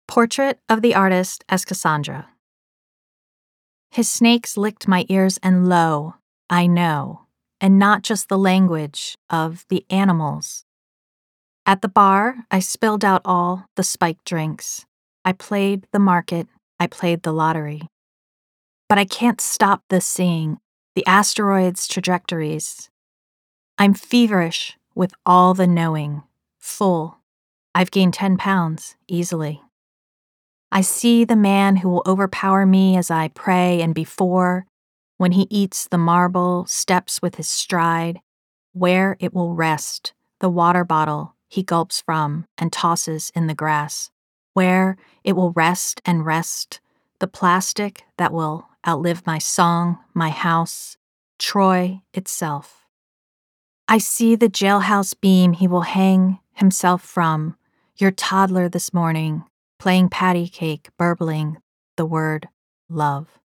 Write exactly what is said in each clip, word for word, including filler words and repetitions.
Portrait of the Artist as Cassandra. His snakes licked my ears, and lo, I know, and not just the language of the animals. At the bar, I spilled out all the spiked drinks. I played the market, I played the lottery. But I can't stop the seeing, the asteroids' trajectories. I'm feverish with all the knowing, full. I've gained ten pounds, easily. I see the man who will overpower me as I pray, and before, when he eats the marble, steps with his stride, where it will rest, the water bottle he gulps from and tosses in the grass, where it will rest and rest, the plastic that will outlive my song, my house, Troy itself. I see the jailhouse beam he will hang himself from, your toddler this morning, playing patty cake, burbling the word love.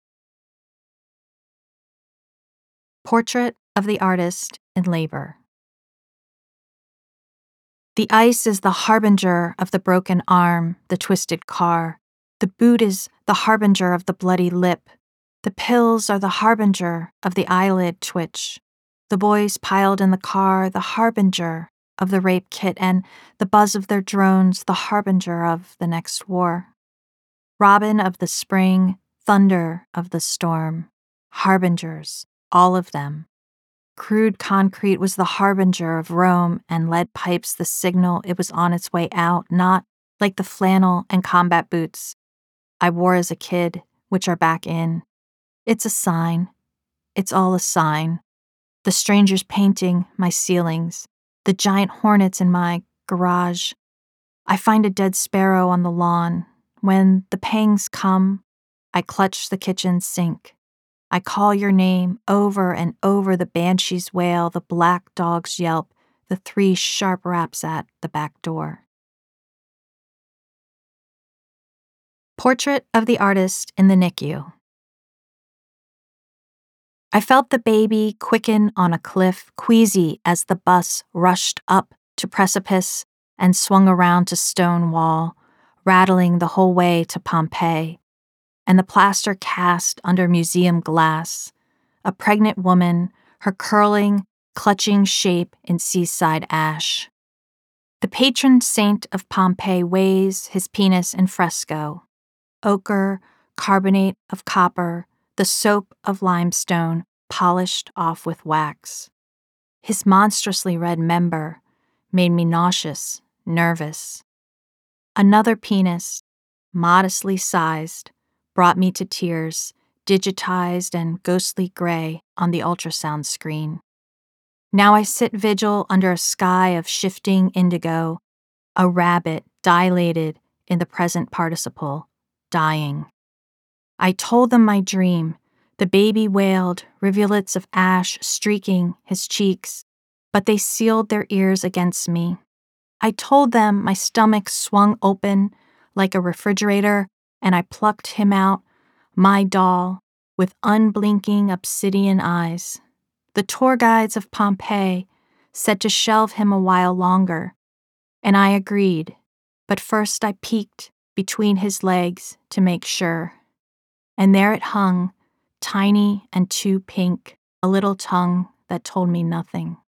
Portrait of the Artist in Labor. The ice is the harbinger of the broken arm, the twisted car. The boot is the harbinger of the bloody lip. The pills are the harbinger of the eyelid twitch. The boys piled in the car, the harbinger of the rape kit, and the buzz of their drones, the harbinger of the next war. Robin of the spring, thunder of the storm, harbingers, all of them. Crude concrete was the harbinger of Rome, and lead pipes the signal it was on its way out, not like the flannel and combat boots I wore as a kid, which are back in. It's a sign. It's all a sign. The strangers painting my ceilings, the giant hornets in my garage. I find a dead sparrow on the lawn. When the pangs come, I clutch the kitchen sink. I call your name over and over, the banshees wail, the black dogs yelp, the three sharp raps at the back door. Portrait of the Artist in the N I C U. I felt the baby quicken on a cliff, queasy as the bus rushed up to precipice and swung around to stone wall, rattling the whole way to Pompeii, and the plaster cast under museum glass, a pregnant woman, her curling, clutching shape in seaside ash. The patron saint of Pompeii weighs his penis in fresco, ochre, carbonate of copper, the soap of limestone polished off with wax. His monstrously red member made me nauseous, nervous. Another penis, modestly sized, brought me to tears, digitized and ghostly gray on the ultrasound screen. Now I sit vigil under a sky of shifting indigo, a rabbit dilated in the present participle, dying. I told them my dream. The baby wailed, rivulets of ash streaking his cheeks, but they sealed their ears against me. I told them my stomach swung open like a refrigerator, and I plucked him out, my doll, with unblinking obsidian eyes. The tour guides of Pompeii said to shelve him a while longer, and I agreed, but first I peeked between his legs to make sure. And there it hung, tiny and too pink, a little tongue that told me nothing.